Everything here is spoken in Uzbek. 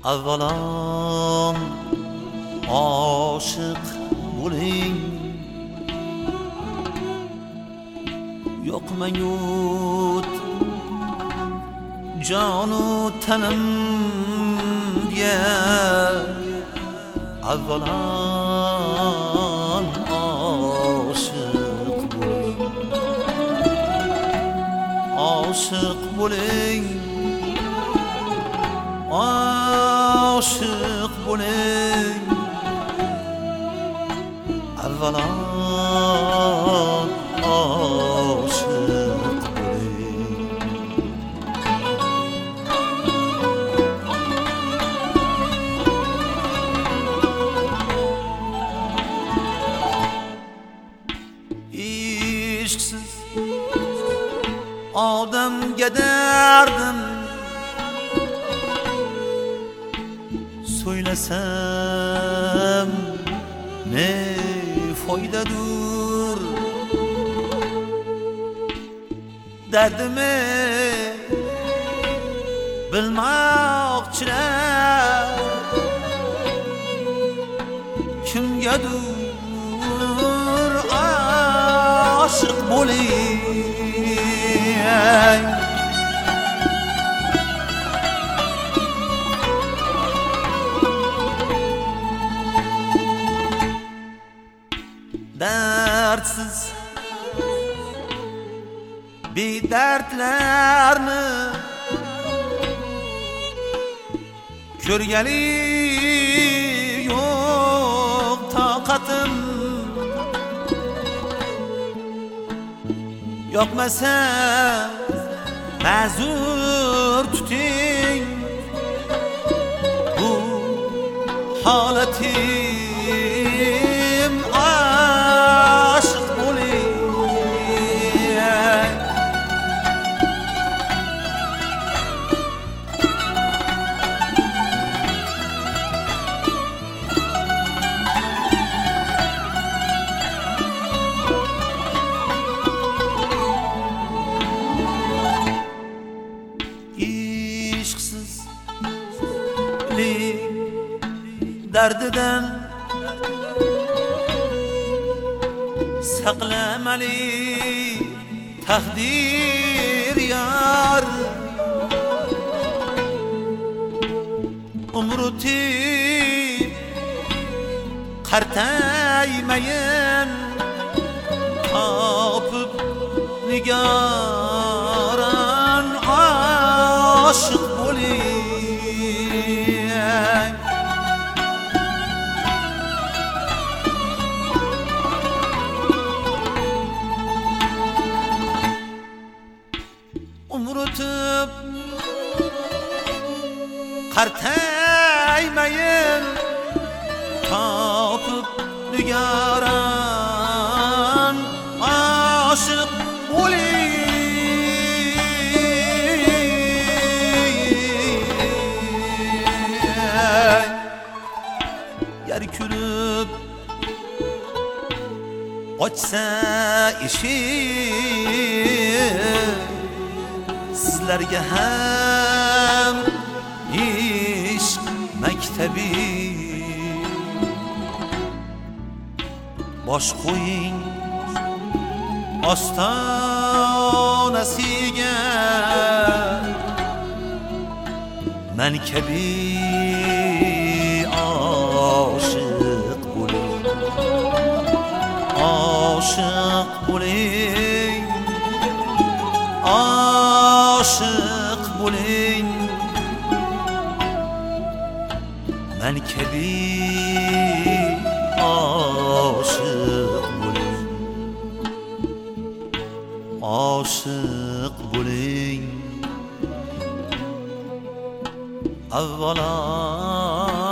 avvalom oshiq bo'ling, yo'qmangut jonu tanimga, avvalom oshiq bo'ling, oshiq bo'ling, oshiq bo'ling, avvalom oshiq bo'ling. Ishqsiz odamga dardim so'ylasam ne foydadur, dardimi bilmoqchilar kimgadur oshiq bo'ling. Dardsiz bedardlarni ko'rgali yo'q toqatim, yoqmasa ma'zur tuting bu holatim, oshiq bo'ling. Ishqsizlik dardidan saqlamali taqdir yor, umruti qartaymayin topib nigoran, oshiq bo'ling. Umrutib qartaymayin topib nigoran, oshiq bo'ling. Yer kulib ochsa eshik, sizlarga ham ishq maktabi, bosh qo'ying ostonasiga, man kabi oshiq bo'ling, oshiq bo'ling, oshiq bo'ling, man kabi oshiq bo'ling, oshiq bo'ling, avvalom